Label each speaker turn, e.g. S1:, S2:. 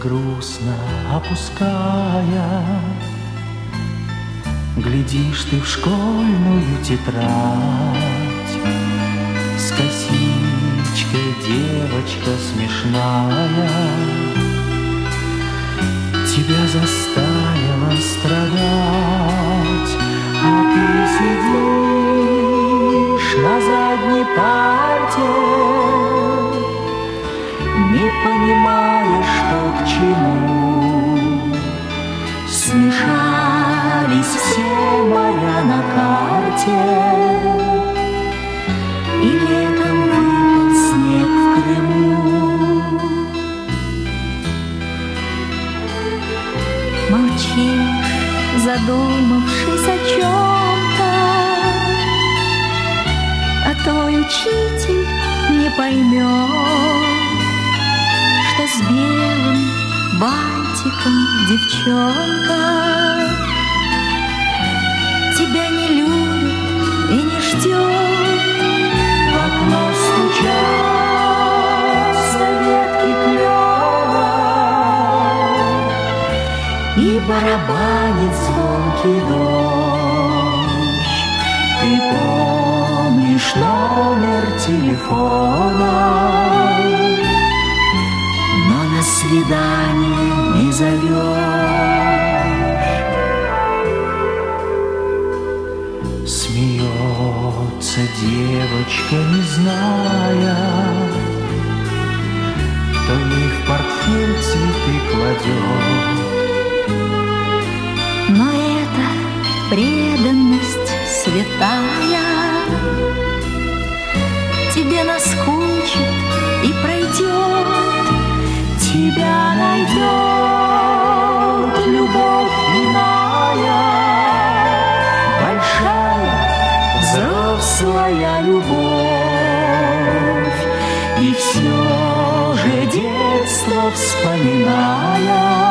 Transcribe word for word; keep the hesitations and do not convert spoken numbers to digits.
S1: грустно опуская, глядишь ты в школьную тетрадь. С косичкой девочка смешная тебя заставила страдать, а ты сидишь на задней парте, не понимаешь, что к чему. Смешались все моря на карте, и летом выпал снег в Крыму. Молчишь, задумавшись о чем-то, а твой учитель не поймет, что с белым бантиком девчонка тебя не любит и не ждет. В окно стучатся ветки клена, и барабанит звонкий дождь. Ты помнишь номер телефона, но на свидание не зовешь. Смеется девочка, не зная, кто ей в портфель цветы кладет.
S2: Но это преданность святая, тебе наскучит и пройдет. Тебя найдет любовь иная, большая взрослая любовь. И все же детство вспоминая,